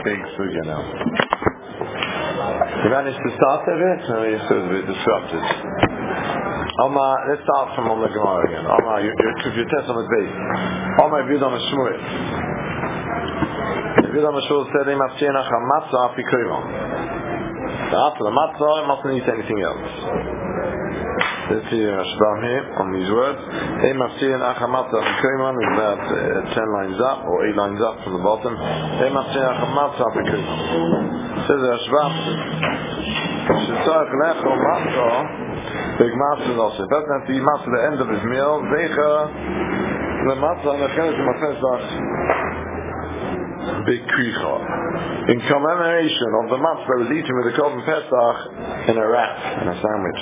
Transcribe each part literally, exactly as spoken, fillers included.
big sugya now. You managed to start a bit, or you're still a bit disrupted? Omar, let's start from on the Gemara again. Omar, you, you, if you test on the base. Omar, if you don't Shmuel. If you don't Shmuel said, "Im aftiena chamatza afikoyim." After the matzah, I mustn't eat anything else. Let's see Rashbam here on these words. Im aftiena chamatza afikoyim is that uh, ten lines up or eight lines up from the bottom. Im aftiena chamatza afikoyim. Says Rashbam, "Shetzarech lecho matzah." Big matzah also. It doesn't have to be matzah at the end of his meal. Zecha the matzah and the chenes of Pesach. Big kricha. In commemoration of the matzah that was eaten with the korban Pesach in a wrap, in a sandwich.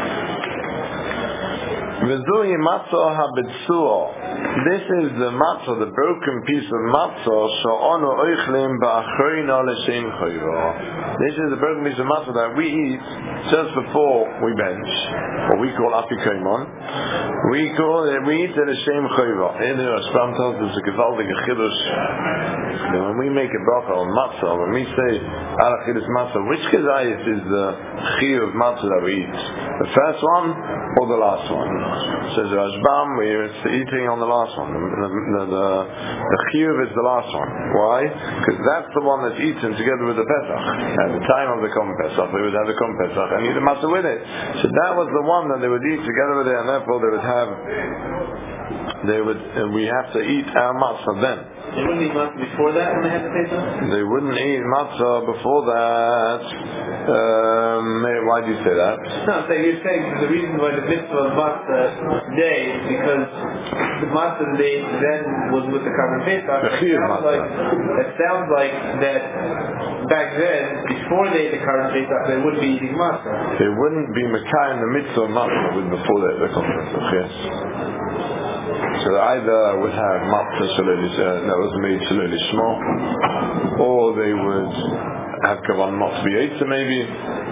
V'zuhi matzah habitzuah. This is the matzah, the broken piece of matzah. Sha'onu oichlim ba'achroina l'shem chayva. This is the broken piece of matzah that we eat just before we bench, what we call afikoimon. We call it, we eat it l'shem chayva. In the Rashbam tells us a gewaltige chiddush. When we make a bracha on matzah, when we say ala chiddush matzah, which kezayis is the chiyuv of matzah that we eat? The first one or the last one? Says Rashbam, we're eating on the last one. The, the, the, the chiyuv is the last one. Why? Because that's the one that's eaten together with the Pesach. At the time of the Korban Pesach, they would have the Korban Pesach and eat the matzah with it. So that was the one that they would eat together with it, and therefore they would have, they would, uh, we have to eat our matzah then. They wouldn't eat matzah before that when they had the Pesach? They wouldn't eat matzah before that. Um, why do you say that? No, so you're saying the reason why the mitzvah of matzah today is because the matzah that they ate then was with the Korban Pesach. The chiyuv matzah. Like, it sounds like that back then, before they ate the Korban Pesach, they wouldn't be eating matzah. They wouldn't be Mekayim in the mitzvah of matzah with before they ate the Korban Pesach, yes. So they either would have matzah that was made shalei lishma, or they would have kavan not to be eaten maybe.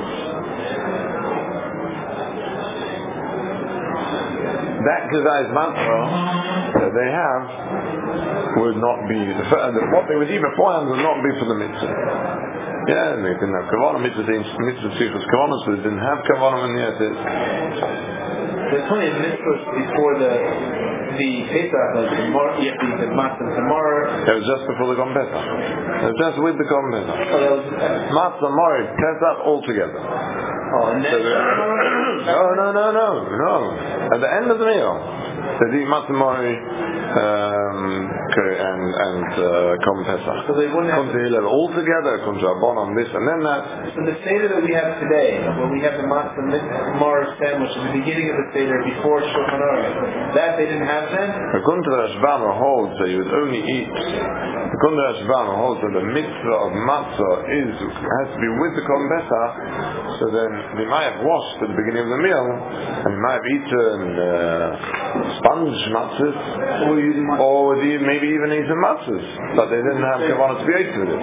That kazai's matzah that they have would not be, what they would eat beforehand would not be for the mitzvah. Yeah, they didn't have kavanah, mitzvah mitzvah tzrichas kavanah, so they didn't have kavanah in the etis. There's plenty of mitzvahs before the the Pesach, like the Mar, you have to eat the matzah tomorrow. It was just before the Korban Pesach. It was just with the Korban Pesach. Oh, that was matzah, Mari, Pesach all together. Oh, and then so no, no, no, no, no. At the end of the meal, they eat matzah, Mari, um, and and uh, Korban Pesach. So they wouldn't have come to Hillel all together. Come to Abon on this and then that. So the Seder that we have today, where we have the matzah Mari sandwich at the beginning of the Seder before Shulchan Aruch, that they didn't have then? According to the Rashbam holds that you would only eat. According to the Rashbam holds that the mitzvah of matzah is has to be with the Korban Pesach. So then they might have washed at the beginning of the meal, and they might have eaten uh, sponge matzahs, or would even, maybe even eaten matzahs, but they didn't have kavanah to be eaten with it.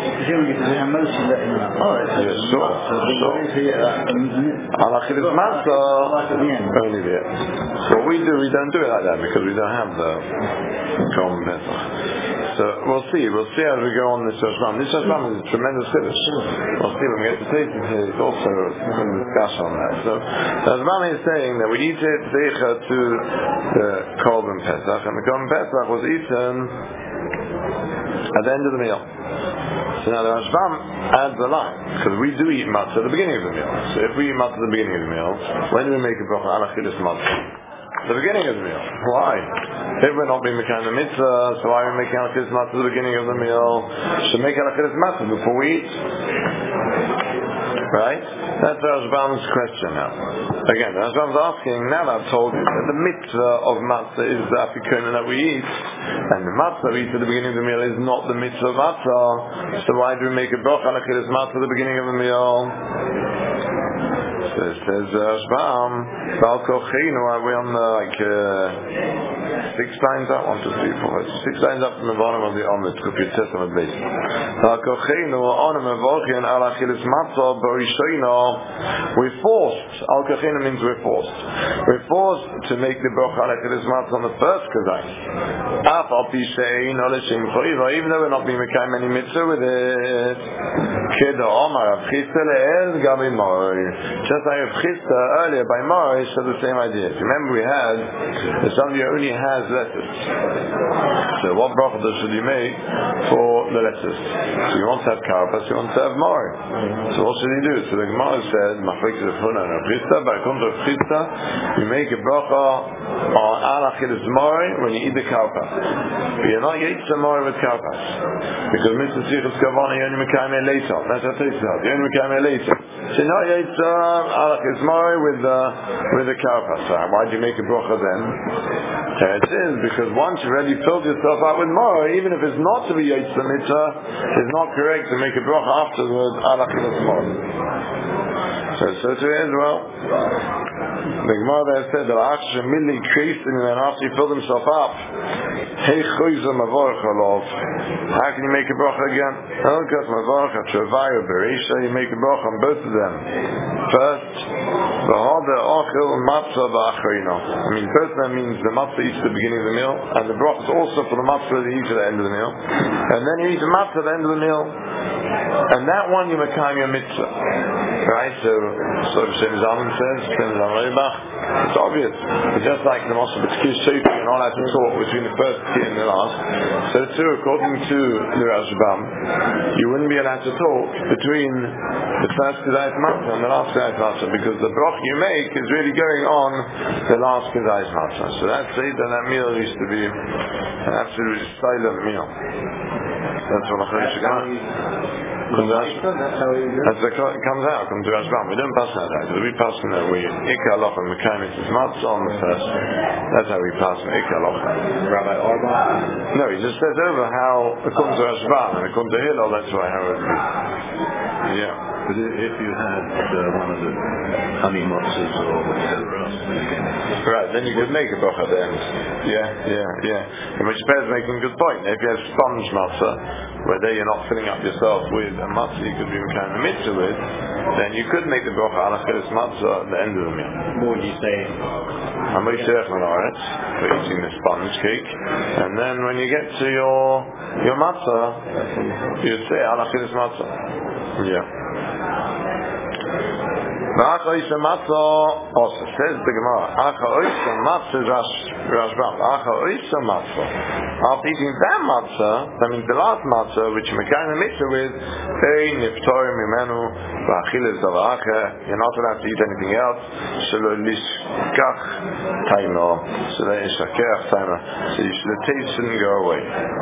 Yes, sure, sure. Alachidus matzah only there. So what we do, we don't do it like that because we don't have the Korban Pesach. So we'll see, we'll see as we go on this Rashbam. This Rashbam is a tremendous chiddush. We'll see when we get to taste it. There's also some discussion on that. So Rashbam is saying that we eat it zeicha to the Korban Pesach, and the Korban Pesach was eaten at the end of the meal. So now the Rashbam adds a line, because we do eat matzah at the beginning of the meal. So if we eat matzah at the beginning of the meal, when do we make a bracha ala chiddush matzah? The beginning of the meal. Why? If we're not being mekayim the mitzvah, so why are we making al chiddush matzah at the beginning of the meal? Should make al chiddush matzah before we eat. Right? That's Rashbam's question now. Again, Rashbam's asking, now I've told you that the mitzvah of matzah is the afikoyim that we eat, and the matzah we eat at the beginning of the meal is not the mitzvah of matzah. So why do we make a bracha al chiddush matzah at the beginning of the meal? So it says Rashbam, Bal Kochenu, are we on the, like uh, six lines up? One, two, three, four, five, six lines up from the bottom of the Omid, Kupir Testament base. Bal Kochenu, Onem Evochian, Al Achilis Matzah, Barishoino, we're forced, Al Kochenu means we're forced. We're forced to make the Broch Al Achilis Matzah on the first Kazai. Af Al Pishein, Oleshim Choiva, even though we're not being Mekayim any mitzvah with it. Keda Omar, Av Chista Le'el, Gabi Moi. Just like Av Chista earlier by Moi, so the same idea. Remember we had, that somebody only has letters. So what bracha should you make for the letters? So you want to have Karpas, you want to have Moi. So what should you do? So the Gemara said, Machrik is Chuna and Av Chista, by Kontra Av Chista, you make a bracha on Al Achilis Moi when you eat the Karpas. But you're not Yitzah Moi with Karpas. Because Mitzvah Tzrichus Kavanah, you only Mekayim it later. That's what it says. You only Mekayim it later. So now Yitzah Al Achilis Moi with the with the Karpas. So why do you make a bracha then? So it is because once you've already filled yourself out with Moi, even if it's not to be Yitzah Mitzvah, it's not correct to make a bracha afterwards Al Achilis Moi. So so to as well. The Gemara there said that after Milli creased and then after he filled himself up, hey choyza mavorach alov. How can you make a bracha again? Elkas mavorach atrovaya bereisha. You make a bracha on both of them. First, v'hada ochel matzah v'achrino. I mean, both of them means the matzah eats at the beginning of the meal, and the bracha is also for the matzah that he eats at the end of the meal. And then you eat the matzah at the end of the meal, and that one you mekayim your mitzvah. Right? So, so Shem Zalman says, Shem Zalman it's obvious. It's just like the Moshe B'tzkir Sofi and all that talk between the first tea and the last. So too, according to the Rashbam, you wouldn't be allowed to talk between the first Kedayis Matzah and the last Kedayis Matzah because the broch you make is really going on the last Kedayis Matzah. So that's it, and that meal used to be an absolutely silent meal. That's what I think. That's how it comes out. Comes to Rashbam. We don't pass that out. We pass on that. We Ikka Alocha Mekayim is Matzah on the first. That's how we pass on Ikka Alocha. Rabbi Orban? No, he just says over how according to Rashbam and according to Hillel, that's why how it is. Yeah. But if you had uh, one of the honey matzahs or whatever else, right, then you could make a bracha at the end. Yeah, yeah, yeah. In which Per's making a good point. If you have sponge matzah, where there you're not filling up yourself with a matzah you could be kind of mitzvah with, then you could make the bracha ala cheres matzah at the end of the meal. What would you say? I'm very certain for eating the sponge cake, and then when you get to your your matzah, you'd say ala cheres matzah. Yeah. Acha oisa matzah, also says the Gemara. Acha oisa matzah is Rashbam. Acha oisa matzah. After eating that matzah, that means the last matzah, which you mekayim a mitzvah with, hey niftorim imenu v'achiles davacha. You're not allowed to eat anything else. Shelo lishkach taimo. So that is shakach taimo. So you should, the taste shouldn't go away.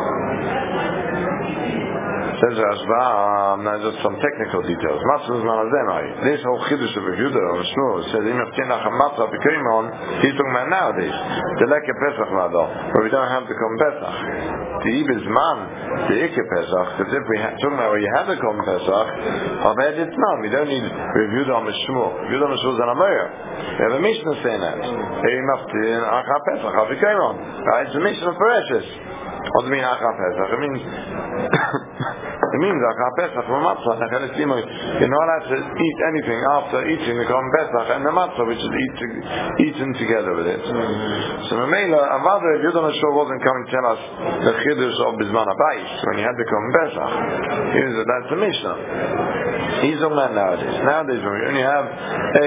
Says Rashbam, now just some technical details. Matzah is manazemai. This whole chiddush of Yehuda on Shmuel says, "Im yaftin nach matzah b'keimon." He's talking about nowadays. The leke Pesach mado, where we don't have to come Pesach. The ibis man, the ikke Pesach. Because if we ha- talking about where you have to come Pesach, of Ed it's not. We don't need Yehuda on Shmuel. Yehuda on Shmuel is an Amoyer. We have a Mishnah saying that. Im yaftin nach Pesach b'keimon. Right? It's a Mishnah for Eshes. What does it mean Acha Pesach? It means it means Acha Pesach from Matzah. You're not allowed to eat anything after eating the Korban Pesach and the Matzah, which is eat, eaten together with it. Mm-hmm. So Mamela, Avada, if Yudan Shor wasn't coming to tell us the Chiddush of Bizman Abayis when you had the Korban Pesach, he was, that's the Mishnah. He's a man nowadays. Nowadays, when we only have a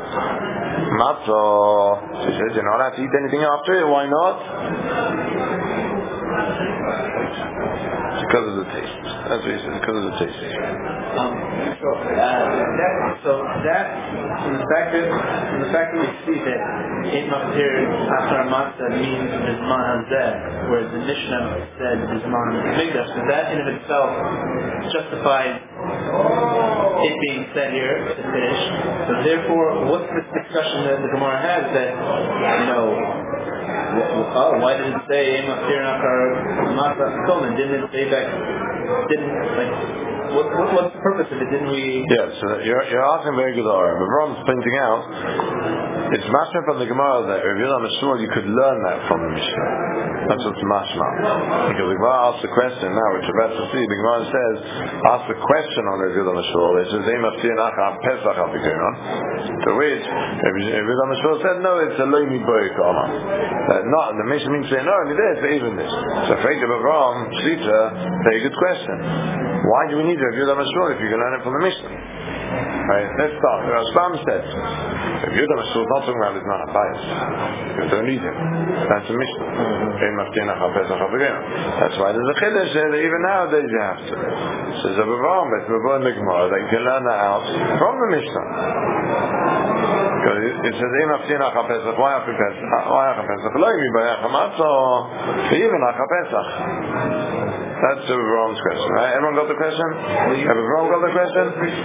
Matzah, he says you're not allowed to eat anything after it. Why not? Because of the taste. That's what he said, because of the taste. Um, so, uh, that, so that, from the fact that, from the fact that we see that Ein Maftir After Matzah means Bizman Hazeh, whereas the Mishnah said Bizman Mikdash, so that in of itself justifies it being said here to finish. So therefore, what's this discussion that the Gemara has that, you know, oh, why did it say Ein Maftir After Matzah Koman? Didn't it say that? Didn't like what, what, what's the purpose of it? Didn't we? Yeah, so you're, you're asking very good aura. But Ron's pointing out, it's mashma from the Gemara that Rav Yehuda Mashmuel, you could learn that from the Mishnah. That's what's mashma. Because the Gemara asks the question now, which we're about to see. The Gemara says, ask the question on Rav Yehuda Mashmuel. It says, "Eim aftir nacha pesach apikonon." To which Rav Yehuda Mashmuel said, no, it's a loimi boy kama. Not the Mishnah means say no, only this, but even this. So Freit of Avram, Shita, very good question. Why do we need Rav Yehuda Mashmuel if you can learn it from the Mishnah? Right, let's start. Rashbam says, Rav Yehuda Mashmuel is not talking about his man bias. You don't need him. That's a Mishnah. That's why there's a chiddush that even nowadays you have to. Says Avram, but Avram in the Gemara, they can learn that out from the Mishnah. Because it says, "Im aftin acha pesach." Why after pesach? Why acha pesach? Lo imi bayach hamatzah. Even acha pesach. That's the Avram's question, right? Everyone got the question? Have Avram got the question?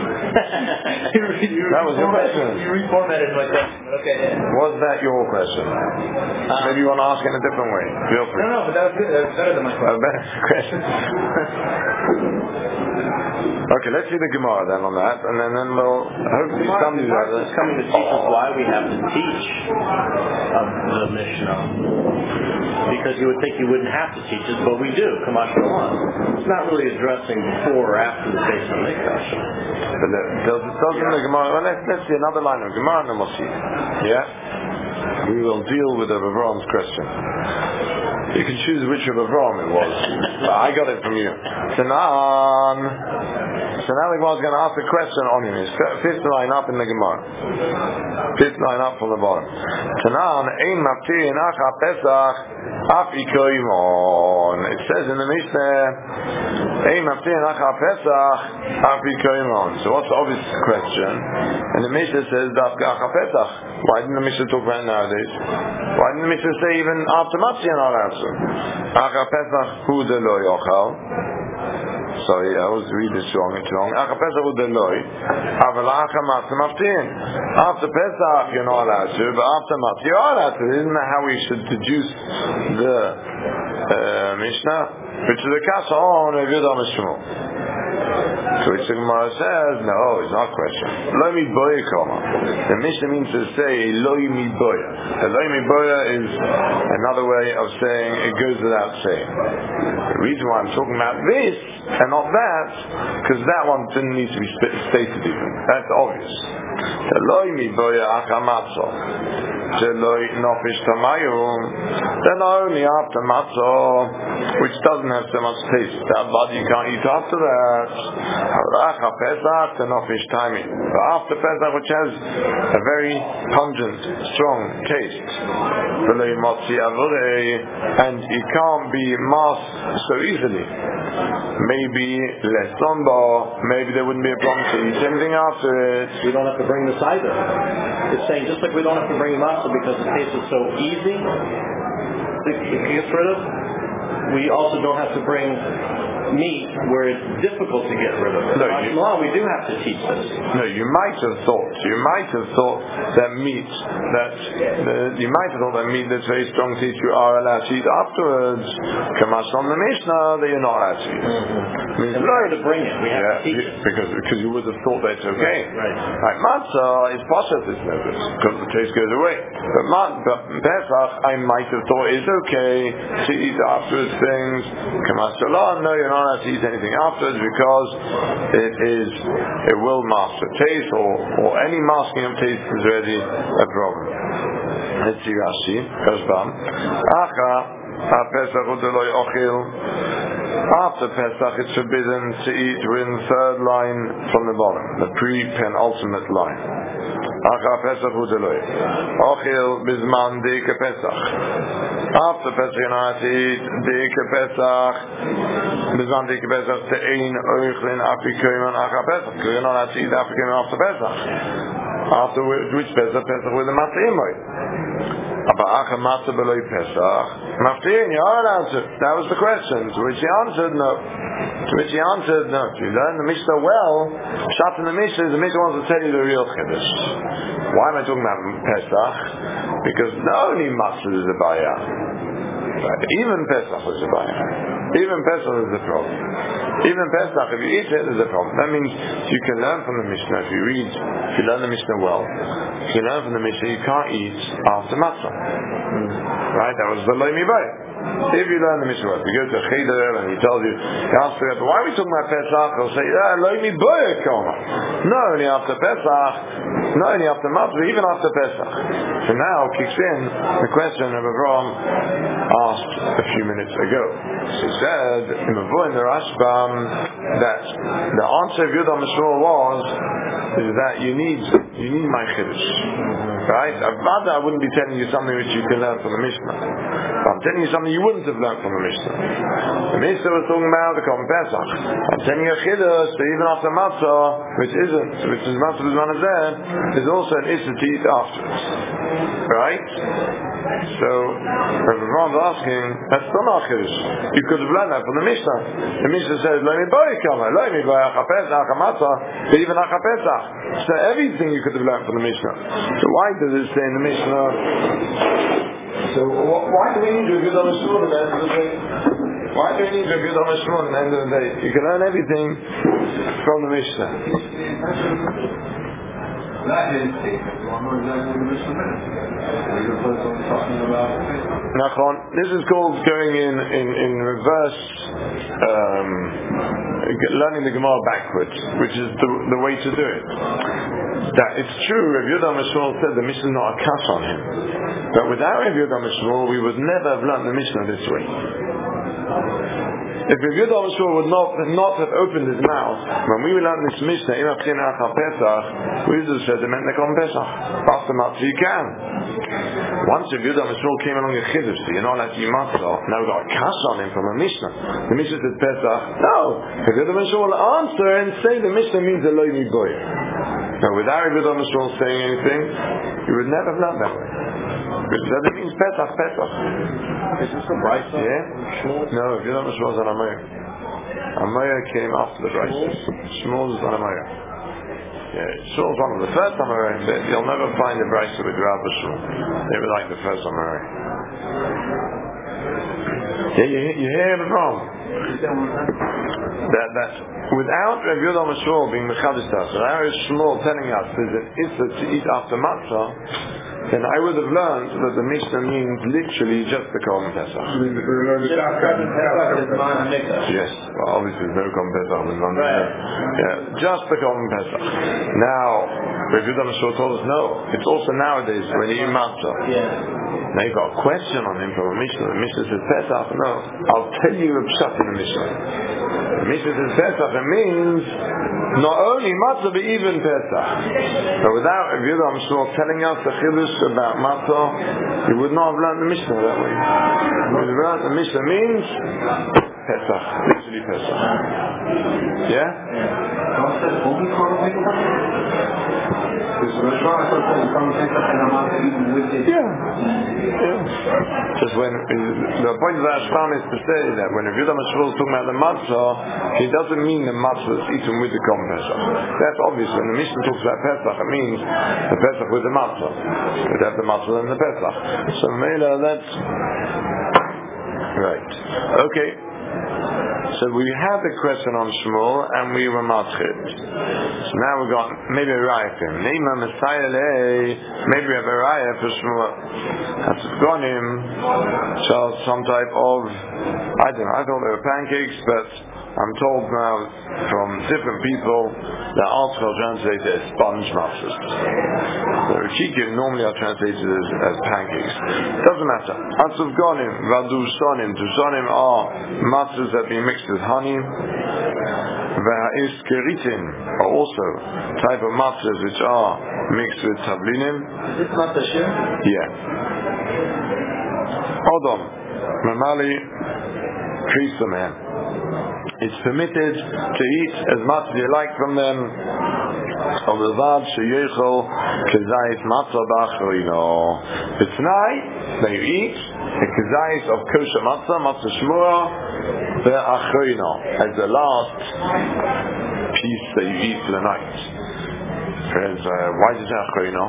That was your question. You reformatted my question. Okay. Was that your question? Um, Maybe you want to ask it in a different way. Feel free. No, no, but that was good. That was better than my question. A better question. Okay, let's see the Gemara then on that, and then, then we'll hopefully come to that. It's coming to teach us why we have to teach of the Mishnah. Because you would think you wouldn't have to teach it, but we do. Kamash Malan. It's not really addressing before or after the base of Mikdash. But the, does it doesn't the Gemara? Well, let's, let's see another line of Gemara, and then we'll see. Yeah, we will deal with the Avram's question. You can choose which of Avram it was. But I got it from you. Tanan. So now the Gemara is going to ask a question on him. It's fifth line up in the Gemara. Fifth line up from the bottom. Tanan, ein maftir nacha pesach af ikoimon. It says in the Mishnah, ein maftir nacha pesach af ikoimon. So what's the obvious question? And the Mishnah says, dafka acha pesach. Why didn't the Mishnah talk about it nowadays? Why didn't the Mishnah say even after Matzah you're not allowed to? Acha pesach hu de lo yochal. Sorry, I was reading this wrong. It's wrong. Acha pesach hu de lo. Aval acha matzah maftin. After Pesach you're not allowed to, but after Matzah you are allowed to. Isn't that how we should deduce the uh, Mishnah? Which is the kasa on Rav Yehuda Mashmuel. So which the Gemara says, no, it's not a question. Lo mi boya kama. The Mishnah means to say lo mi boya. The lo mi boya is another way of saying it goes without saying. The reason why I'm talking about this and not that, because that one didn't need to be stated even. That's obvious. The lo mi boya achamatzo. Then only after matzah, which doesn't have so much taste, that body you can't eat after that. But after Pesach, which has a very pungent, strong taste, and it can't be masked so easily. Maybe less somber, maybe there wouldn't be a problem to eat anything after it. We don't have to bring this either. It's saying just like we don't have to bring matzah because the taste is so easy to get rid of, we also don't have to bring meat where it's difficult to get rid of. No, you, law, we do have to teach this. No, you might have thought, you might have thought that meat, that uh, you might have thought that meat that's very strong teeth you are allowed to eat afterwards. Kamash on the Mishnah that you're not allowed to eat. Mm-hmm. Means we have to bring it. We have yeah, to teach you, it because because you would have thought that's okay. Right. right. Like matzah is process is no good because the taste goes away. But, ma- but Pesach, I might have thought is okay to eat afterwards things. Kamash no, you're not allowed to eat anything afterwards because it is it will mask the taste, or, or any masking of taste is already a problem. Let's see Rashi. Rashbam. Acha Pesach u'deloi ochil. After Pesach it's forbidden to eat. We're in the third line from the bottom, the pre-penultimate line. Acha Pesach u'deloi ochil bizman deike Pesach. After Pesach you're not allowed to eat deike Pesach. Bizman deike Pesach te'ein oichlin afikoyman acha Pesach. You're not allowed to eat afikoyman after Pesach. After which Pesach? Pesach with the matzah imoy. Acha matzah below Pesach. Maftiin, you are allowed to. That was the question. To which he answered no. To which he answered no. If you learn the Mishnah well, shot in the Mishnah, the Mishnah wants to tell you the real chiddush. Why am I talking about Pesach? Because not only matzah is a bayah, but even Pesach is a bayah. Even Pesach is a problem. Even Pesach, if you eat it, is a problem. That means you can learn from the Mishnah. If you read, if you learn the Mishnah well, if you learn from the Mishnah, you can't eat after matzah. Right? That was the Lo Mibayah. If you learn the Mishnah, if you go to a cheder and he tells you, he asks you, why are we talking about Pesach? He'll say, ah, Lo Mibayah koma. Not only after Pesach, not only after matzah, but even after Pesach. So now kicks in the question of Avraham asked a few minutes ago. He said in the in the Rashbam that the answer of Yudam Shmuel was is that you need you need my chiddush, right? Rather, I wouldn't be telling you something which you can learn from the Mishnah. But I'm telling you something you wouldn't have learned from the Mishnah. The Mishnah was talking about the Korban Pesach. I'm telling you a chiddush that even after matzah, which isn't, which is matzah b'zman hazeh, is also an issur to eat afterwards, right? So, Rabbi Ron's asking, that's still not chiddush. You could have learned that from the Mishnah. The Mishnah says, Lo Mibayah kama, Lo Mibayah ha-Pesach, ha-Matzah, but even ha-Pesach. So everything you could have learned from the Mishnah. So why does it say in the Mishnah? So why do we need to Yudam Shmuel at the end of the day? Why do we need to Yudam Shmuel at the end of the day? You can learn everything from the Mishnah. Nachon, this is called going in in, in reverse, um, learning the Gemara backwards, which is the, the way to do it. That it's true, Rav Yehuda Mishmuel said the Mishnah is not a cuss on him, but without Rav Yehuda Mishmuel we would never have learned the Mishnah this way. If Rav Yehuda Mishmuel would not, not have opened his mouth when we learned this Mishnah, Im Achim Achal Pesach, we would have said the meant the Korban Pesach. After matzah you can. Once Rav Yehuda Mishmuel came along a chiddush, so you're not allowed to eat matzah. Now we've got a kash on him from a Mishnah. The Mishnah said Pesach. No, Rav Yehuda Mishmuel will answer and say the Mishnah means a Lo Mibayah. Now, without Rav Yehuda Mishmuel saying anything, you would never have learned that way. Because it means Pesach, Pesach. Is this the Brisa? Yeah? No, Rav Yehuda Mishmuel is an Amayah. Amayah came after the Brisa. Shmuel is an Amayah. Yeah, Shmuel is one of the first Amayah, but you'll never find a Brisa with Rabbi Shmuel. They were like the first Amayah. Yeah, you, you hear it wrong. That, that without Rav Yehuda Mishmuel being Mechadish Taz, without Shmuel telling us there's an issur to eat after matzah, then I would have learned that the Mishnah means literally just the Korban Pesach. Yes, well obviously there's no Korban Pesach in London. Yeah, just the Korban Pesach. Now, Rav Yehuda Mishmuel told us no, it's also nowadays when you eat matzah. Now you've got a question on him from a Mishnah. The Mishnah says Pesach. No, I'll tell you a pshat in the Mishnah. The Mishnah says Pesach. It means not only matzah but even Pesach. So without Rav Yehuda Mishmuel telling us the chiddush about matzah, you would not have learned the Mishnah that way. You would have learned the Mishnah means Pesach, literally Pesach. Yeah. Yeah. Yeah. Just when the point of the Ashram is to say that when Rav Yehuda Mishmuel is talking about the matzah, he doesn't mean the matzah is eaten with the Korban Pesach. That's obvious. When the Mishnah talks about Pesach, it means the Pesach with the matzah. We'd have the matzah and the Pesach. So Mela, that's right. Okay. So we had the question on Shmuel and we were matchit. So now we've got maybe a raya for him. Maybe we have a raya for Shmuel. That's gone him. So some type of, I don't know, I thought they were pancakes, but I'm told now from different people that article translated as sponge matzahs. The Rikikim normally are translated as, as pancakes. Doesn't matter. Atzuvgonim, Vadusonim, Dusonim are matzahs that be mixed with honey. Va'is-keritim are also type of matzahs which are mixed with tablinim. Is this matzah shir? Yeah. Odom, Mamali, Krisaman. It's permitted to eat as much as you like from them. Of the vad sheyechol kezayis matzah b'achroino. It's nice that you eat a kezayis of kosher matzah, matzah shmura b'achroino, as the last piece that you eat for the night. Friends, uh, why did you say achroino?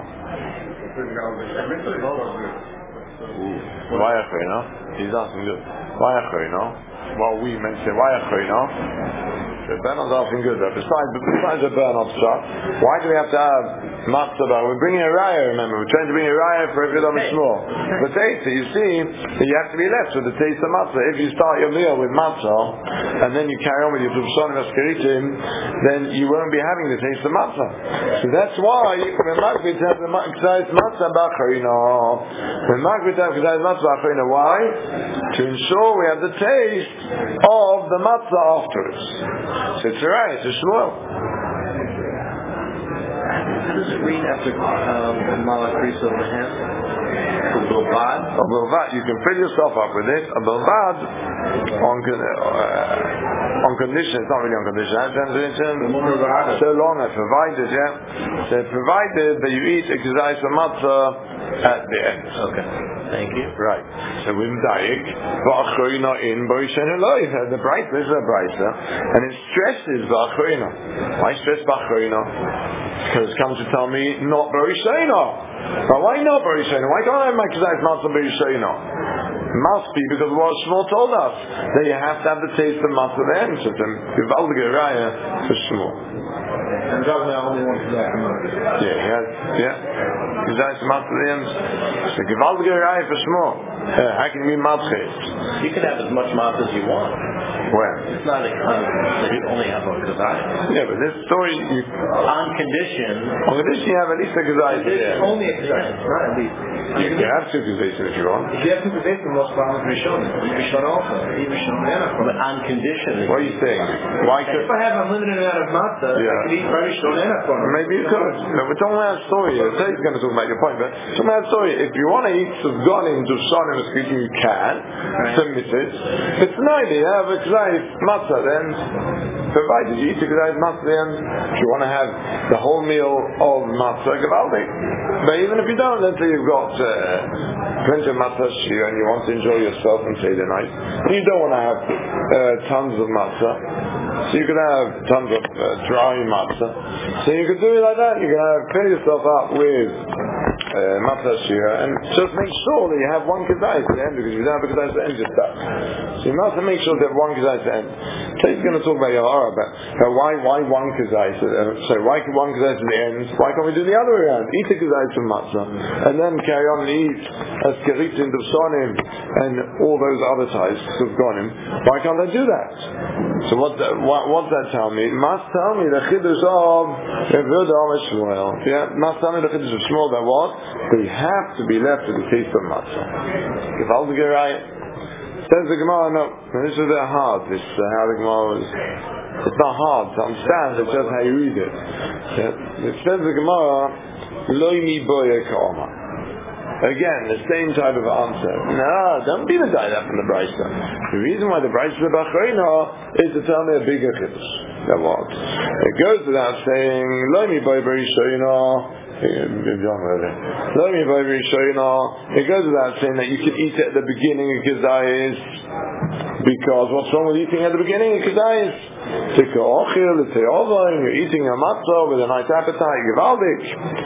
Why achroino? He's asking good. Why achroino? well, we may say, why Achroina? The Bernard's often good, but besides, but besides the Bernard's shot, why do we have to have matzah? We're bringing a raya, remember, we're trying to bring a raya for every Yom Shmuel. But taste, you see, you have to be left with the taste of matzah. If you start your meal with matzah, and then you carry on with your tufshon and askeritim, then you won't be having the taste of matzah. So that's why, when Magbit has the k'zayis matzah b'achroina, when Magbit has k'zayis matzah b'achroina, why? To ensure we have the taste of the matzah afterwards. So it's alright, it's a Shmuel. How does it read after um, Malach Risa of the hand? A bilvad? A bilvad, you can fill yourself up with it. A bilvad, on, uh, on condition, it's not really on condition, so long as provided, yeah. So provided that you eat a k'zayis matzah at the end. Okay. Thank you. Right. So we're Daik, V'achroina in B'rishen Eloi. The bright, this is a brighter, and it stresses V'achroina. Why stress V'achroina? Because it comes to tell me not B'rishena. Now why not B'rishena? Why can't I make k'zayis matzah B'rishena? Must be because what Shmuel told us that you have to have the taste of matzah then. So then Givaldige Raya for Shmuel. And God now only wants that. Yeah, yeah, yeah. K'zayis matzah then. So Givaldige Raya for Shmuel. Uh, how can you be matzah? You can have as much matzah as you want. When? It's not a that you only have a k'zayis. Yeah, but this story, you, on condition. on condition you have at least a k'zayis. It's Yeah. only a k'zayis, not at least. You can have two k'zayis if you want. If you have two k'zayis, then most problems are Rishon. Rishon also. Rishon and But on condition. What are you saying? Why could? If I have a limited amount of matzah, Yeah. I could eat Rishon and Afron. Maybe you could. No, we're talking about a story. I say he's going to talk about your point, but talking about a story. If you want to eat sufganim, dufshanim, you can. Submit it. If it's not, you have a k'zayis matzah, then provided you eat a k'zayis matzah, then if you want to have the whole meal of matzah, gavaldi. But even if you don't, let's say you've got uh, plenty of matzah shir and you want to enjoy yourself and say the night, and you don't want to have uh, tons of matzah, so you could have tons of uh, dry matzah. So you could do it like that. You can have fill yourself up with uh, matzah shira and just make sure that you have one k'zayis at the end, because if you don't have a k'zayis at the end, you're stuck. So you must make sure to have one k'zayis at the end. So he's going to talk about Yahara, but uh, why why one k'zayis? Uh, so why one k'zayis at the end? Why can't we do the other way around? Eat a k'zayis from matzah and then carry on and eat as keritim, dufsanim, and all those other types of gonim. Why can't I do that? So what the, what what's that tell me? It must tell me the chiddush of Shmuel. Yeah, it must tell me the chiddush of Shmuel that what? That you have to be left with the taste of matzah. Gewaltige Reihe. Says the Gemara, no, this is very hard. This uh, how the Gemara is. It's not hard to understand. It's just how you read it. Yeah. It says the Gemara, Loi mi boye ka'oma. Again, the same type of answer. No, don't be the guy that from the Brisa. The reason why the Brisa of Bachreina is to tell me a bigger chiddush. That what? It goes without saying, Loi mi boye berishoina. It goes without saying that you can eat it at the beginning of k'zayis, because what's wrong with eating at the beginning of k'zayis? You're eating a matzah with a nice appetite, givaldik.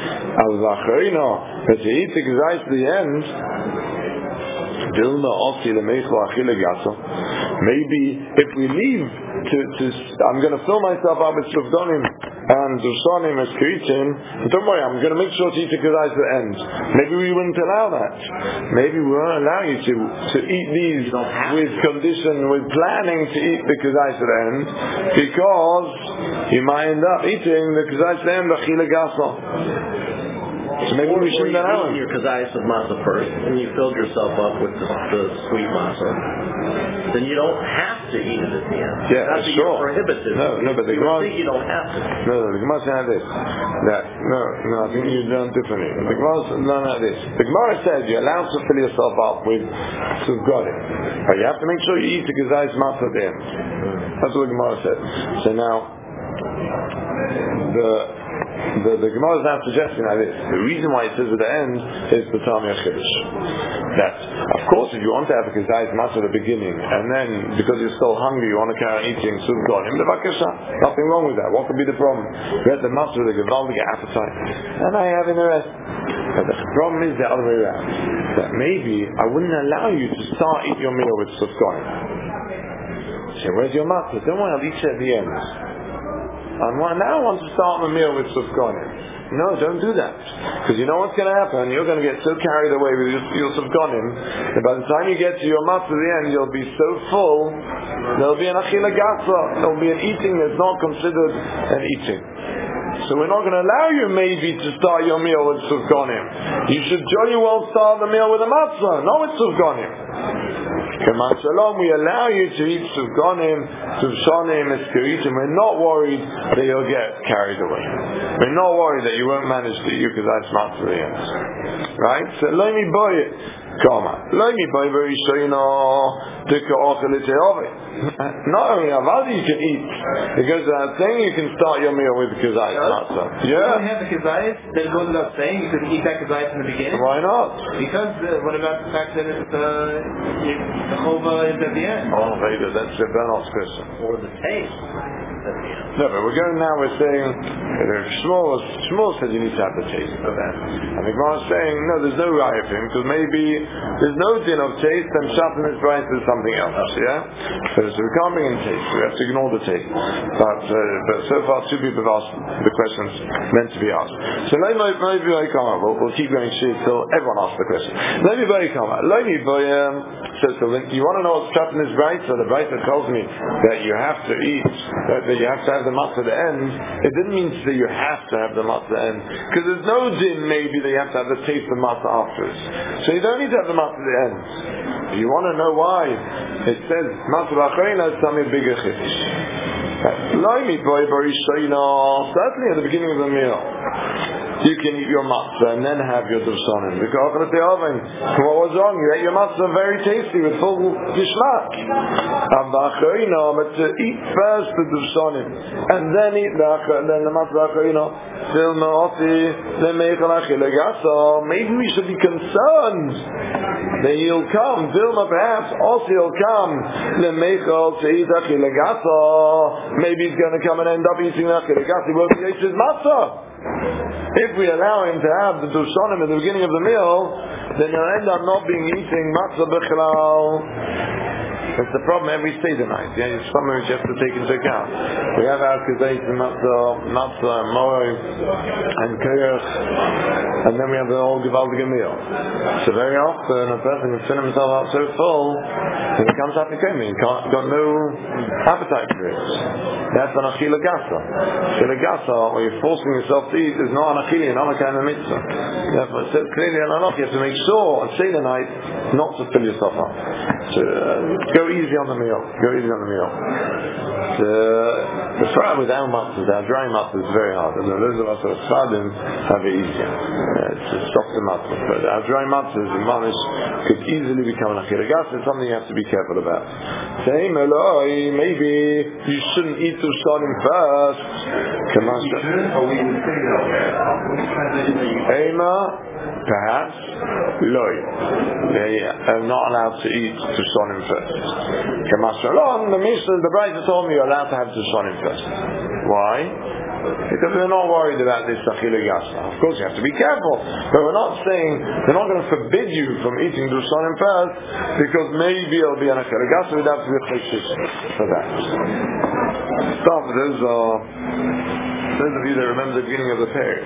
But to eat the k'zayis at the end, maybe if we leave to, to I'm going to fill myself up with sufganim and dusanim as keritim, don't worry, I'm going to make sure to eat the k'zayis at the end. Maybe we wouldn't allow that. Maybe we won't allow you to, to eat these with condition, with planning to eat the k'zayis at the end, because you might end up eating the k'zayis at the end, achila gasa. So maybe or, we shouldn't allow your kazayas of matzah first, and you filled yourself up with the, the sweet matzah. Then you don't have to eat it at the end. Yeah, Not that sure. You're prohibited. No, no, but the you Gemara. think you don't have to. No, no, the Gemara said this. That no, no, I think you've done differently. The Gemara learned like this. The Gemara said you're allowed to fill yourself up with sufganim, but you have to make sure you eat the kazayas matzah at the end. That's what the Gemara said. So now the. The, the Gemara is now suggesting like this. The reason why it says at the end is the Talmud Chiddush. That, of course, if you want to have a kazayis matzah at the beginning, and then because you're still hungry, you want to carry on eating sufganim, the bakasha, nothing wrong with that. What could be the problem? You have the matzah with a gevaldige appetite, and I have in the rest. But the problem is the other way around. That maybe I wouldn't allow you to start eat your meal with sufganim. So where's your matzah? Don't worry, I'll eat it at the end. And now I want to start the meal with sufganim. No, don't do that. Because you know what's going to happen? You're going to get so carried away with your, your sufganim that by the time you get to your matzah at the end, you'll be so full, there'll be an achila gasa. There'll be an eating that's not considered an eating. So we're not going to allow you maybe to start your meal with sufganim. You should jolly well start the meal with a matzah, not with sufganim. K'man shalom, we allow you to eat sufganim, sufshanim, eskeritim. We're not worried that you'll get carried away. We're not worried that you won't manage to eat because that's matzah the end. Right? So let me buy it. Come on. Let me buy very shayna dika ochel iteove. Not only avadi you can eat, because I'm saying you can start your meal with kazayis matzah. Yeah. When you have the kazayis, then it goes without saying you could eat that kazayis in the beginning. Why not? Because uh, what about the fact that it's uh, the chova is at the end? Oh, Veda, that's a Benel's question. Or the taste. No, but we're going now, we're saying, Shmuel, Shmuel said you need to have the taste of that. And the Gemara is saying, no, there's no raya for him, because maybe there's no din of taste, and Shatan is bright is something else, yeah? So, so we can't bring in taste, we have to ignore the taste. But, uh, but so far, two people have asked the questions meant to be asked. So, maybe I come up, we'll, we'll keep going shit till everyone asks the question. Maybe I come up, maybe um, so, so when you want to know what Shatan is bright, so the bright that tells me that you have to eat, that, that you have to have the matzah at the end, it didn't mean to say you have to have the matzah at the end, because there's no din maybe that you have to have the taste of matzah afterwards. So you don't need to have the matzah at the end. If you want to know why, it says matzah b'achreina is something bigger chiddush. Certainly at the beginning of the meal you can eat your matzah and then have your dovsanim. What was wrong? You ate your matzah very tasty with full gishmak. But to eat first the dovsanim and then eat the then the matzah. Maybe we should be concerned that he'll come. Vilma perhaps also he'll come to eat achilagasa. Maybe he's going to come and end up eating achilagasa. He won't eat his matzah. If we allow him to have the dushanim at the beginning of the meal, then he'll end up not being eating matzah b'chlal. That's the problem every Seder night. Yeah, it's something which you have to take into account. We have our kazayis and matzah, matzah and moed and kirch, and then we have the whole gewaldige meal. So very often a person can fill himself out so full that he comes out to come in, got no appetite for it. That's an achila gasa. Achila gasa, where you're forcing yourself to eat, is not an achila, not a kind of mitzvah. Therefore, it says clearly in Anach, you have to make sure on Seder night not to fill yourself up. So, uh, go easy on the meal. Go easy on the meal. So, the fry with our matzahs, our dry matzahs is very hard. And those of us who are sfadim have it easier. Uh, it's a softer matzah. But our dry matzahs in Manish could easily become an achila gasa. It's something you have to be careful about. Say, Meloi, maybe you shouldn't eat to Shanim first. Ema, perhaps, Loi. They are not allowed to eat to Shanim first. Kamashalon, the Mishnah, the Brayta told me you're allowed to have to Shanim first. Why? Because we're not worried about this achila gasa. Of course, you have to be careful, but we're not saying they're not going to forbid you from eating dusanim first, because maybe it'll be an achila gasa. We'd have to be a cheshit for that. Stop. Those are those of you that remember the beginning of the parak.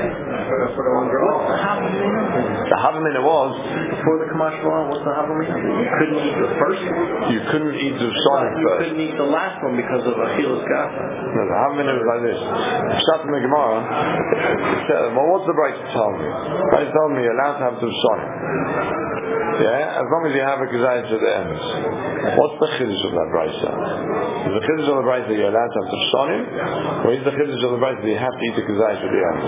The havamina was before the kamashma. What's the havamina? You couldn't eat the first one. You couldn't eat dusanim You first. couldn't eat the last one because of achilas gasa. No, the havamina was like this. Shut in the Gemara. It said, well, what's the Brayta tell me? The Brayta told me you're allowed to have dusanim. Yeah, as long as you have a kazayis at the end. What's the chiddush of that Brayta? Is the chiddush of the Brayta you're allowed to have dusanim, or is the chiddush of the Brayta that you have to eat the kazayis at the end?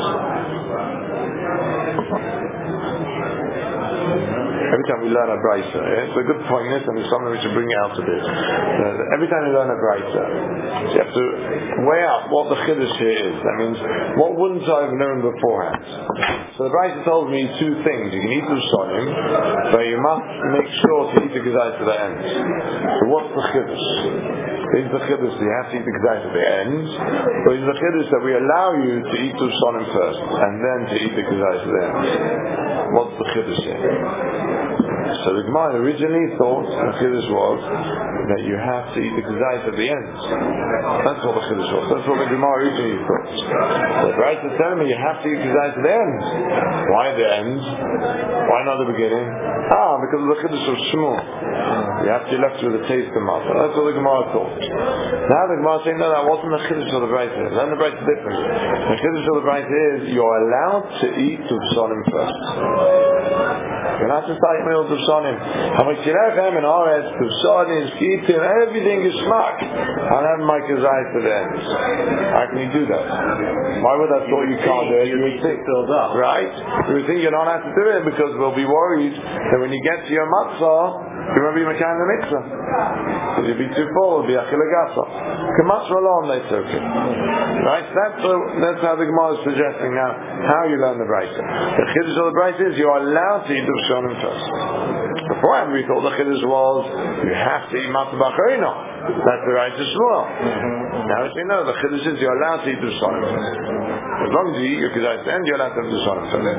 Every time we learn a Brayta, yeah? It's a good point, and it's something we should bring out a bit. Uh, every time you learn a Brayta, you have to weigh out what the chiddush here is. That means, what wouldn't I have known beforehand? So the Brayta told me two things. You can eat the sonim, but you must make sure to eat the kazayis at the end. So what's the chiddush? Is the chiddush that you have to eat the kazayis at the end, or is the chiddush that we allow you to eat the sonim first, and then to eat the kazayis at the end? What's the chiddush here? So the Gemara originally thought the Chiddush was that you have to eat the Kazayis at the end. That's what the Chiddush was. That's what the Gemara originally thought. So right to tell me you have to eat Kazayis at the end. Why the end? Why not the beginning? Ah, because of the Chiddush of Shmuel. You have to be left with a taste of matzah. That's what the Gemara thought. Now the Gemara is saying, no, that wasn't the Chiddush of the Brayta. Then the Brayta is different. The Chiddush of the Brayta is you're allowed to eat Tufsanim first. You're not to start meal Tufsanim. Hamakirechem and Aretz, Tufsanim, Skitim, everything is smack. I'll have my Kazai to the end. How can you do that? Why would I thought you can't do it? You would think filled up. Right? You would think you don't have to do it because we'll be worried that when you get to your matzah, you won't be making the mitzvah. Because you'll be too full, it'll be achilagasa. Kamatzah alone, they took it. Right? That's, the, that's how the Gemara is suggesting now how you learn the Brayta. The Chiddush of the Brayta is you're allowed to eat the Pshanim first. Beforehand we thought the Chiddush was you have to eat matzah b'acharino. That's the right to Shmuel. Now we say no, the Chiddush is you're allowed to eat the Pshanim first. As long as you eat your Kazayis and you're allowed to have the Pshanim first.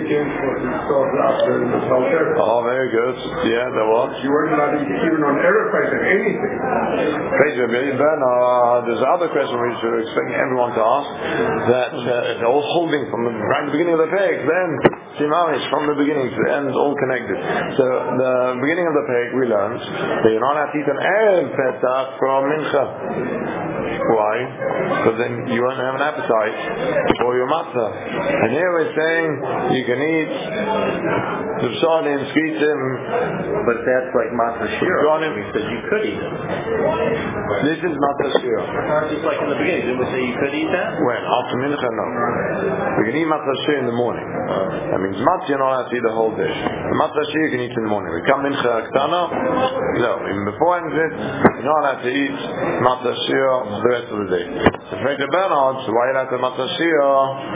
Oh, very good. Yeah, there was. You weren't allowed to eat even on Erev Pesach anything. Praise the Lord. Then uh, there's another question which we're expecting everyone to ask, that uh, they're all holding from the right the beginning of the peg, then Simamish from the beginning to the end, all connected. So the beginning of the peg we learned that you're not allowed to eat an Erev Pesach from Mincha. Why? Because then you won't have an appetite for your matzah. And here we're saying you can eat Tufsanim, Skitim, but that's like matzah shira. We said you could eat it. This is matzah shira. Just like in the beginning, didn't we say you could eat that? When? After mincha, no. We can eat matzah shira in the morning. That means matzah you're not allowed to eat the whole dish. The matzah shira you can eat in the morning. We come mincha ktana, no. Even before it, you're not allowed to eat matzah shira the rest of the day. So Frank the Bernard, so why are you allowed to matzah shira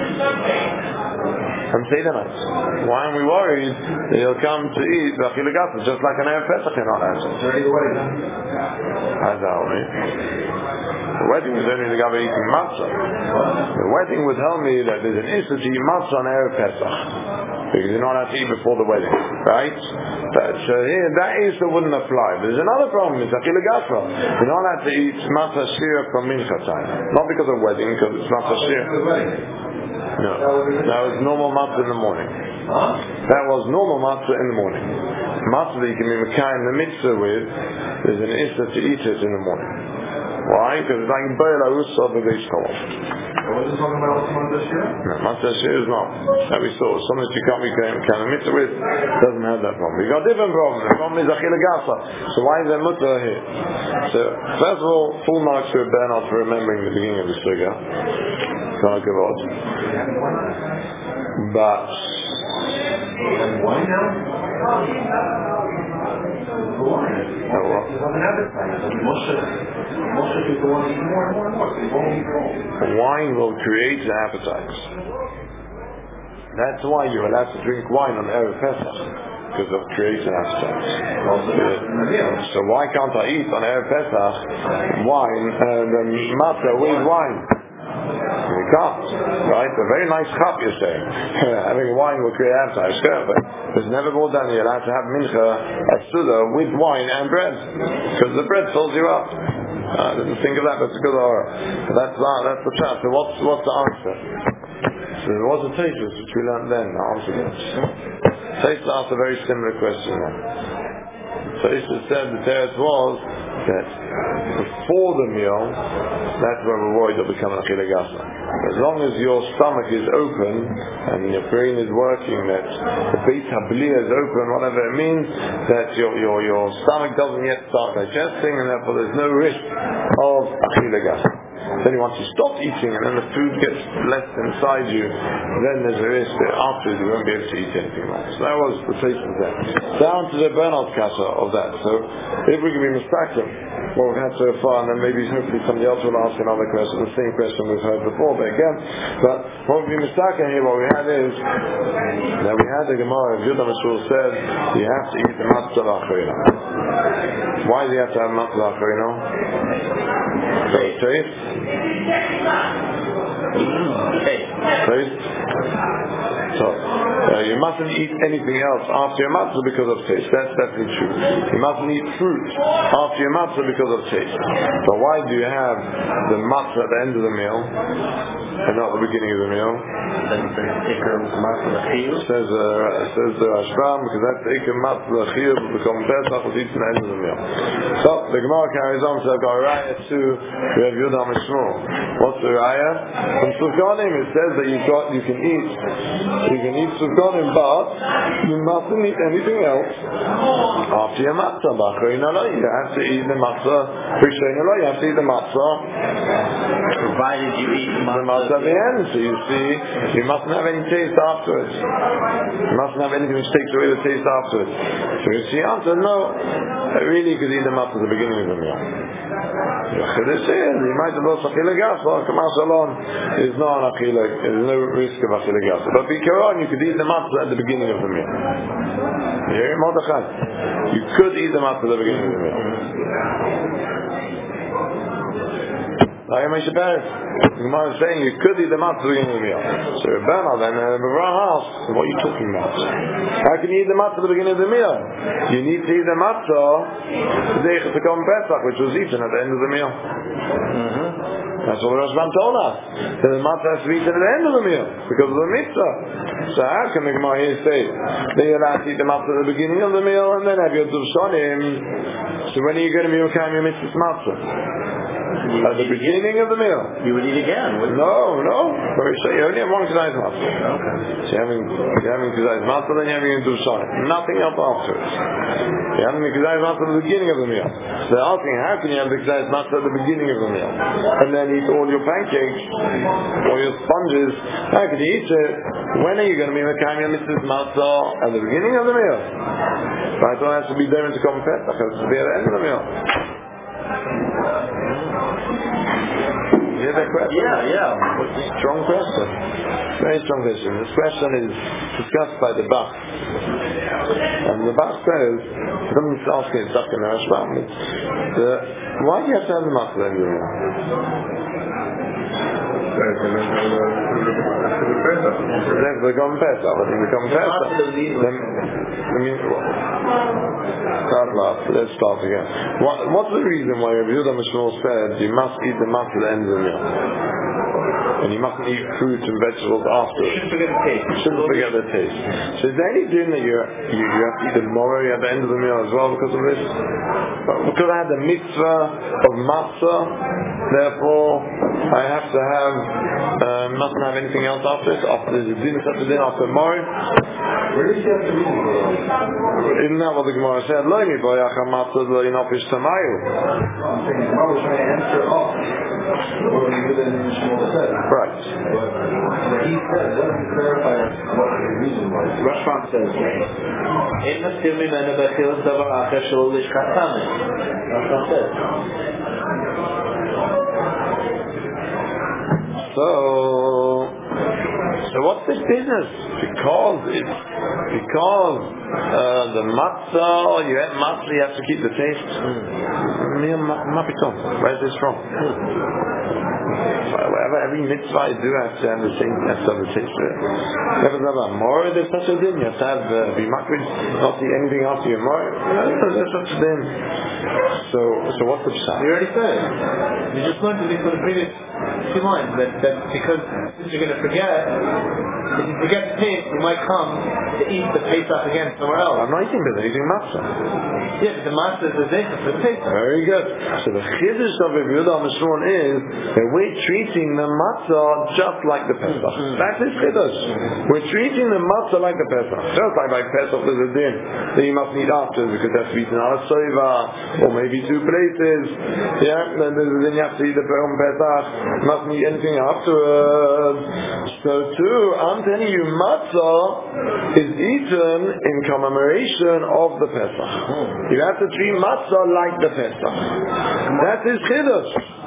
and say the night? Why are we worried that he'll come to eat the achilagasa just like an Erev Pesach you're not allowed to? How's that help me? The wedding is only the guy eating matzah. The wedding would tell me that there's an issue to eat matzah on Erev Pesach because you're not allowed to eat before the wedding, right? But, so here, that issue wouldn't apply. But there's another problem, it's achilagasa. You're not allowed to eat matzah shira from mincha time. Not because of wedding, because it's matzah shira. No, that was normal matzah in the morning. That was normal matzah in the morning. Matzah that you can be mekayim the mitzvah with, there's an issue to eat it in the morning. Why? Because it's like Be'el Arusa of the Beish Kolov. What is it talking about matzah shira? No, matzah shira is not. That we saw. Something that you can't be mekayim the mitzvah with doesn't have that problem. You've got a different problem. The problem is achilagasa. So why is there mutter here? So, first of all, full marks for Bernard for remembering the beginning of the sugya. But Why now? wine will create an appetite. That's why you're allowed to drink wine on Erev Pesach, because of creating appetite. So why can't I eat on Erev Pesach wine and um, matzah with wine? You can't, right? A very nice cup, you're saying. Having wine will create appetite, sure, but it's never more than you're allowed to have mincha at Suda with wine and bread, because the bread fills you up. I didn't think of that, that's a good aura. That's uh, that's the chat. So what's what's the answer? So there was a Tosfos which we learned then. The answer was Tosfos asked a very similar question then. Tosfos said the teretz was that before the meal, that's when we're worried it'll become an achilagasa. As long as your stomach is open and your brain is working, that the beit habliya is open, whatever it means, that your, your your stomach doesn't yet start digesting, and therefore there's no risk of achilagasa. Then once you stop eating and then the food gets left inside you, then there's a risk that afterwards you won't be able to eat anything more. So that was the taste of that. Down to the Bernard Kasa of that. So if we can be mistaken what we've had so far, and then maybe hopefully somebody else will ask another question, the same question we've heard before, but again, but what we've been mistaken here, what we had is that we had the Gemara of Yudah Mishul said you have to eat the matzah l'acharino. Why do you have to have matzah l'acharino? So taste. Taste. So, uh, you mustn't eat anything else after your matzah because of taste. That's definitely true. You mustn't eat fruit after your matzah because of taste. So why do you have the matzah at the end of the meal and not the beginning of the meal? Says uh, says the Rashbam, because that's the ikar matzah the chiyuv will become Pesach was eaten at the end of the meal. So the Gemara carries on to go raya to Rav Yehuda Mishmur. What's the raya? From Sufganim it says that you got you can eat you can eat Sufganim, but you mustn't eat anything else after your matzah. B'achrein aloi, you have to eat the matzah. B'achrein aloi, you have to eat the matzah. Provided you eat the matzah at the end, so you see, you mustn't have any taste afterwards. You mustn't have anything which takes away the taste afterwards. So you see, answer no. Really, you could eat them up at the beginning of the meal. You might have lost achila gasa. Kamas alon is not an achila. There is no risk of achila gasa. But bikaron, you could eat them up at the beginning of the meal. You hear Mordechai? You could eat them up at the beginning of the meal. I am Moshe Peretz. The Gemara is saying you could eat them up at the beginning of the meal. So Rebbeinu then Avraham asks, what are you talking about? How can you eat them up at the beginning of the meal? You need to eat them up to the Kom Pesach, which was eaten at the end of the meal. Mm-hmm. That's what the Rashbam told us. That the matzah has to be eaten at the end of the meal because of the mitzvah. So how can the Gemara here say that you're allowed to eat them up at the beginning of the meal and then have your Duvshonim? So when are you going to be Mekayim your mitzvah's matzah? At the beginning of the meal. You would eat again, wouldn't you? No, no. You only have one Kedai's matzah. Okay. So you're having, you're having Kedai's matzah, then you're having a Duvshonim. Nothing else afterwards. You're having the Kedai's matzah at the beginning of the meal. So they're asking, how can you have the Kedai's matzah at the beginning of the meal? And then eat all your pancakes, all your sponges. How can you eat it? When are you going to be Mekayim your mitzvah's matzah? At the beginning of the meal. But I don't have to be there to come Pesach. It has to be at the end of the meal. You hear that question? Yeah, yeah. Strong question. Very strong question. This question is discussed by the Bach. And the Bach says, he doesn't ask it, it's up in the Rashbam. Why do you have to have the matzah then? Then they come Pesach. When they become Pesach, then I mean, start last. Let's start again. What, what's the reason why Rabbi Yehuda Mishmur said you must eat the matzah at the end of the meal, and you mustn't eat fruit and vegetables afterwards? You shouldn't forget the taste. You shouldn't forget the taste. So is there any din that you you, you have to eat the moreh at the end of the meal as well because of this? But because I had the mitzvah of matzah, therefore I have to have uh, mustn't have anything else after it. After the din such a din after moreh. Where did you have to read it? Isn't that what the Gemara said? Lo mi boyach matzah lo inofish tamayu. I'm saying the Gemara was trying to answer off what we did in Shmuel said. Right. But what he said doesn't clarify what the reason was. Rashbam says, "In the filming and the bechil davar acher shelo lishkat tamei." Rashbam says. So, so what's this business? Because it's because uh, the matzah, you have matzah, you have to keep the taste. Where is this from? Whatever, every mitzvah I do, I have to have the same, have to have the taste of it. Never have a more, there's such a din. You have to have uh, be makrid, not eat anything after your more. There's such a din. So, so what's the pshat? You already said it. You just learned it from the previous two lines that, that because since you're going to forget, if you forget the taste, you might come to eat the Pesach again somewhere else. I'm not eating this, I'm eating matzah. Yeah, but the matzah is the zecher for the Pesach. Very good. So the chiddush of Rabbi Yehuda Mishmur is that we're treating the matzah just like the Pesach. Mm-hmm. That's his chiddush. We're treating the matzah like the Pesach. Just like by Pesach there's a din that you must eat after because that's eaten on a soiva or maybe two places. Yeah, then there's a din you have to eat the Pesach. You mustn't eat anything afterwards. So too, I'm telling you, matzah is eaten in commemoration of the Pesach. You have to treat matzah like the Pesach. That is chiddush.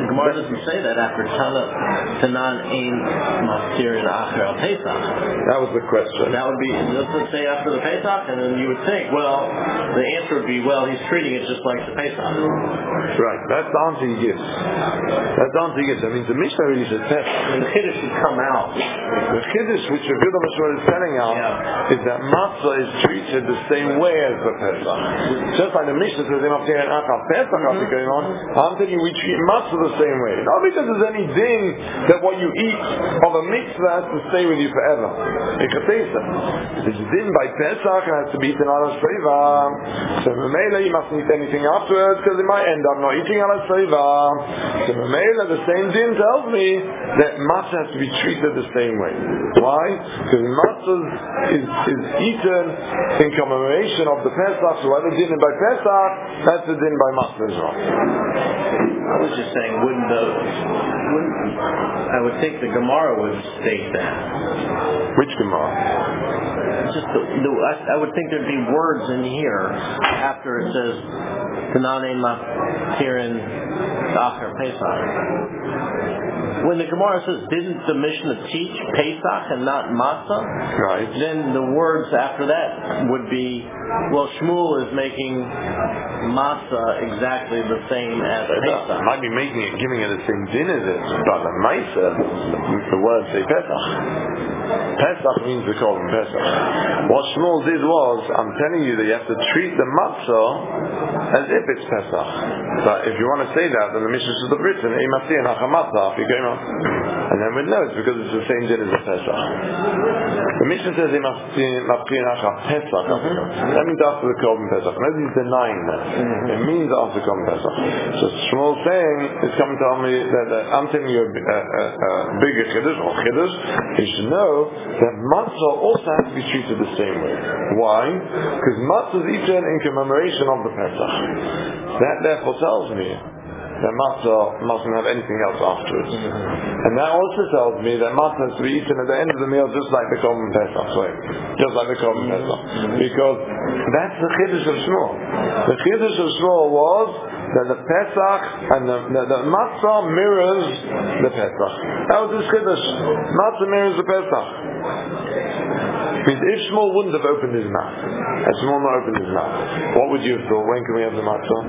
Gemara doesn't say that after Tana Tanan Ein Matir and Acher al Pesach. That was the question. That would be, does it say after the Pesach? And then you would think, well, the answer would be, well, he's treating it just like the Pesach. Right, that's the answer he gives. That's the answer he gives. That means the Mishnah really says Pesach. I mean, the Kiddush should come out. The Kiddush, which the Yehuda Mashur is telling out, yeah. is that matzah is treated the same way as the Pesach. Just like the Mishnah says, in Pesach mm-hmm. going on, I'm telling you, we treat matzah the same way. Not because there's any din that what you eat of a mitzvah has to stay with you forever. There's a din by Pesach and has to be eaten ala shreiva. So Mamela, you mustn't eat anything afterwards because it might end up not eating ala shreiva. So Mamela, the same din tells me that matzah has to be treated the same way. Why? Because matzah is, is eaten in commemoration of the Pesach. So whether din by Pesach, that's the din by matzah as well. I was just saying, wouldn't the, wouldn't, I would think the Gemara would state that. Which Gemara? Just the, the, I, I would think there'd be words in here after it says Tanane Matirin Acher Pesach. When the Gemara says, didn't the Mishnah teach Pesach and not Matzah? Right. Then the words after that would be, well, Shmuel is making Matzah exactly the same as Pesach. I might be making it, giving it the same din as it, but the Maisa, the words say Pesach. Pesach means we call them Pesach. What Shmuel did was, I'm telling you that you have to treat the Matzah as if it's Pesach. But if you want to say that, then the Mishnah should have written, and then we know it's because it's the same din as the Pesach. The Mishnah says he must be Pesach. That means after the Korban Pesach. Maybe he's denying that. Mm-hmm. It means after Korban Pesach. So Shmuel saying, it's coming to tell me that, that I'm telling you a, a, a, a bigger chiddush or chiddush. You should know that matzah also has to be treated the same way. Why? Because matzah is eaten in commemoration of the Pesach. That therefore tells me that matzah mustn't have anything else afterwards. Mm-hmm. And that also tells me that matzah has to be eaten at the end of the meal just like the Korban Pesach. Sorry. Just like the Korban mm-hmm. Pesach. Because that's the chiddush of Shmuel. The chiddush of Shmuel was that the Pesach and the, the, the matzah mirrors the Pesach. That was his chiddush. Matzah mirrors the Pesach. Because if Shmuel wouldn't have opened his mouth, and Shmuel not opened his mouth, what would you have thought? When can we have the matzah?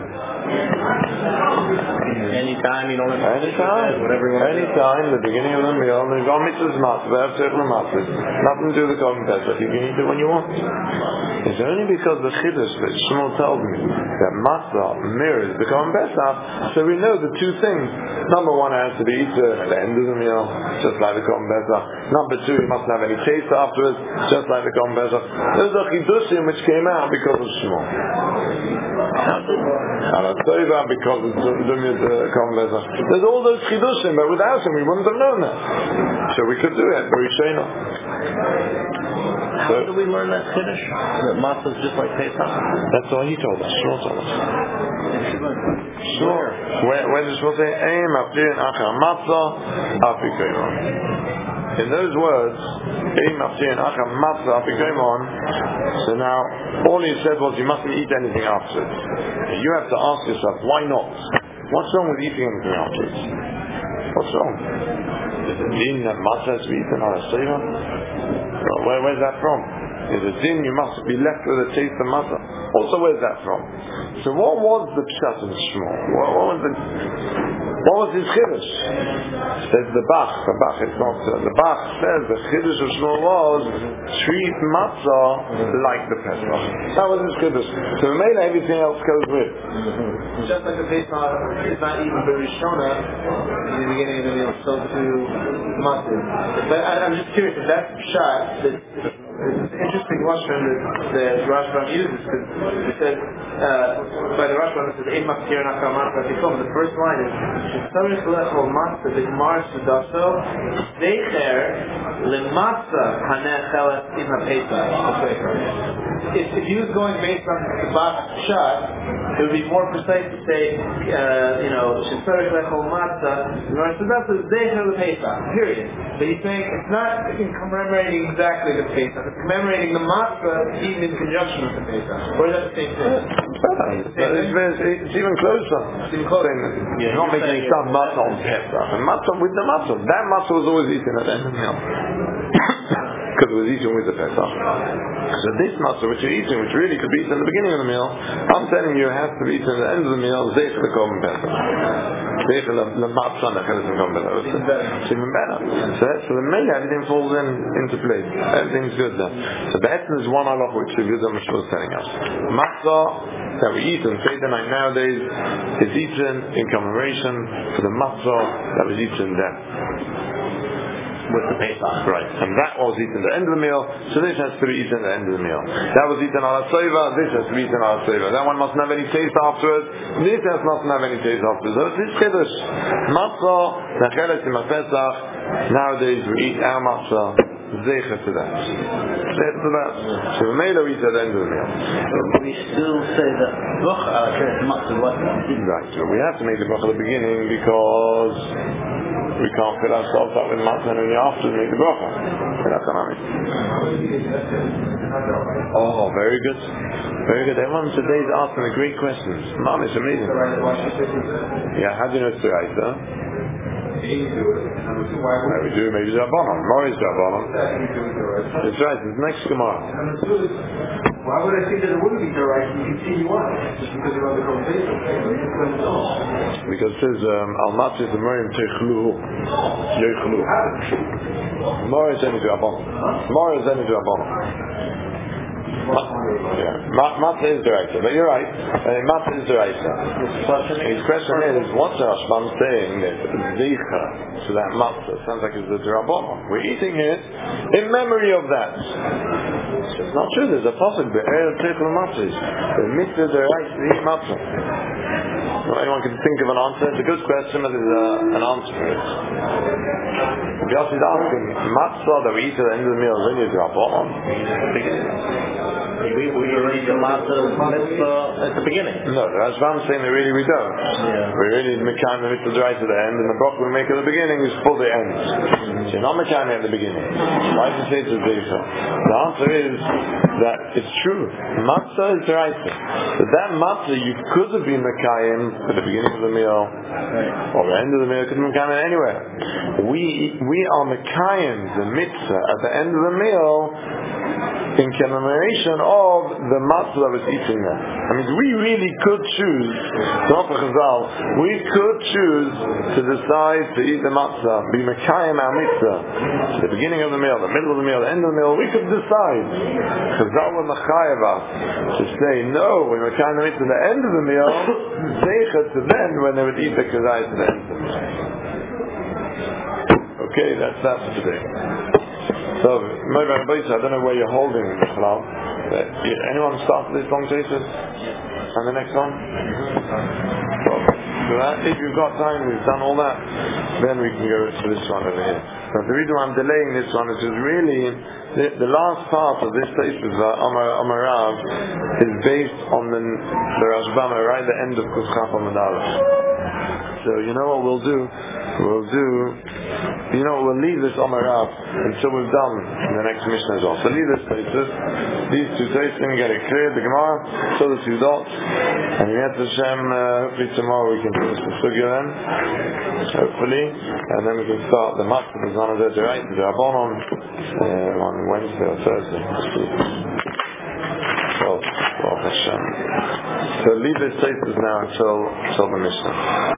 Anytime, you don't have to Anytime. whatever you want. Anytime, the beginning of the meal, and we've got mitzvah's matzah, we have certain matzahs. Nothing to do with the Korban Pesach. You can eat it when you want. It's only because the chiddush that Shmuel tells me that matzah mirrors the Korban Pesach, so we know the two things. Number one, it has to be eaten at the end of the meal, just like the Korban Pesach. Number two, you mustn't have any taste afterwards, just like the Korban Pesach. Those are chidushim which came out because of Shmuel. And I'll tell you that because it's doing it the Korban Pesach. There's all those chidushim, but without him we wouldn't have known that. So we could do it, very shayna. How so, do we learn that chiddush? That matzah is just like Pesach? That's all he told us. Shmuel told us. Sure. Where, where does Shmuel say, Ein maftirin achar matzah afikoymon? In those words, Ein maftirin achar matzah afikoymon. So now, all he said was you mustn't eat anything afterwards. You have to ask yourself, why not? What's wrong with eating anything afterwards? What's wrong? Is it din that matzah has to be eaten on a seva? Where, where's that from? Is it din you must be left with a taste of matzah? Also, where's that from? So what was the pshat in Shmuel? What, what was the what was his chiddush? Says the Bach. The Bach is not uh, the Bach says the chiddush of Shmuel was treat matzah like the Pesach. That was his chiddush. So we made everything else goes with. Just like the Pesach is not even very Shona in the beginning of the meal, so to matzah. But I, I'm just curious if that's pshat. That, It's an interesting Rashban that the Rashban uses because it says uh, by the Rashban it says Ein maftir nachar matzah tikom. The first line is Shesarich lechol matzah b'gmar sudaso zeicher Lematza haneh chelas im hapesach. If, if he was going based on the Bach Shad, it would be more precise to say, uh, you know, Shetzarech lechol matzah. So that's the Zecher LePesach, period. But he's saying it's not in commemorating exactly the Pesach, it's commemorating the matzah even in conjunction with the Pesach. Or is that the same thing? It's, it's, it's even closer. It's even closer. You're not making some matzah on Pesach. And matzah with the matzah. That matzah was always eaten at the end of the meal. Because it was eaten with the Pesach. So this matzah which you're eating, which really could be eaten at the beginning of the meal, I'm telling you it has to be eaten at the end of the meal, Zeich the Korban Pesach. Zeich the matzah the Korban Pesach. It's even better. So, that, so the meal, everything falls in into place. Everything's good then. So the essence is one halach which the Yudah Mishra was telling us. Matzah that we eat on Seder night nowadays is eaten in commemoration for the matzah that was eaten then. With the Pesach. Right. And that was eaten at the end of the meal, so this has to be eaten at the end of the meal. That was eaten al ha-tzova, this has to be eaten al ha-tzova. That one mustn't have any taste afterwards, this has mustn't have any taste afterwards. So it's chiddush. Matzah, necheles im ha-Pesach, nowadays we eat our matzah, zecher to that. Zecher to that. So the meal we eat at the end of the meal. We still say that bracha al ha-keres matzah was right. So we have to make the bracha at the beginning because we can't fill ourselves up with matzah and only after we make the bracha. Oh, very good. Very good. Everyone today is asking the great questions. Mom, it's amazing. Yeah, how do you know it's the right, huh? Maybe we do, maybe it's Rabbanon. More is Rabbanon. It's right, it's next Gemara. Why would I think that it wouldn't be the right to continue on? Just because you're on the conversation. Because it says, um, Al Matzah is the Miriam Techlu. Yechlu. More is any Rabbanon. More is any Rabbanon. Yeah, matzah is the right, but you're right. Uh, matzah is the right. His question is, what's the Rashbam saying that zicha to that matzah sounds like it's the Rabbanon? We're eating it in memory of that. So it's not true. There's a pasuk be'er techel matzahs. The mitzvah the right to eat matzah. So anyone can think of an answer. It's a good question, but there's a, an answer for it. If Yossi is asking, matzah that we eat at the end of the meal is only the Rabbanon. We, we read the matzah mitzvah at the beginning. No, the Rashbam is saying that really we don't. Yeah. We really mekayim the mitzvah right at the end, and the bracha we make at the beginning is for the end. So you're not mekayim at the beginning. Why do you say it's a zeicha? The answer is that it's true. Matzah is the right. But that matzah you could have been mekayim at the beginning of the meal, right, or the end of the meal. You could have been mekayim anywhere. We we are mekayim the mitzvah at the end of the meal in commemoration of the matzah that was eating there. I mean, we really could choose, we could choose to decide to eat the matzah, be mekayim our mitzvah, the beginning of the meal, the middle of the meal, the end of the meal. We could decide. Chazal would mechayev us to say, no, when we're mekayim the mitzvah at the end of the meal, zeicha to then when they would eat the kazayis at the end of the meal. Okay, that's that for today. So, I don't know where you're holding the halal. Anyone start this long chases? And the next one? So, so that, if you've got time, we've done all that, then we can go to this one over here. But the reason why I'm delaying this one is because really, the, the last part of this place with uh, Amar Rav is based on the, the Rashbam right at the end of Kuschaf Amad Aleph. So you know what we'll do? We'll do, you know, we'll leave this Amar Rav until we've done the next mission as well. So leave this places, these two places, and get it clear, the Gemara, so the two dots, and Yet Hashem, uh, hopefully tomorrow we can finish the Sugya then, hopefully, and then we can start the Matzah, the Zman Azeh Derait, the Rabbanon, uh, on Wednesday or Thursday. Well, well, Hashem. So leave this places now until, until the Mishnah.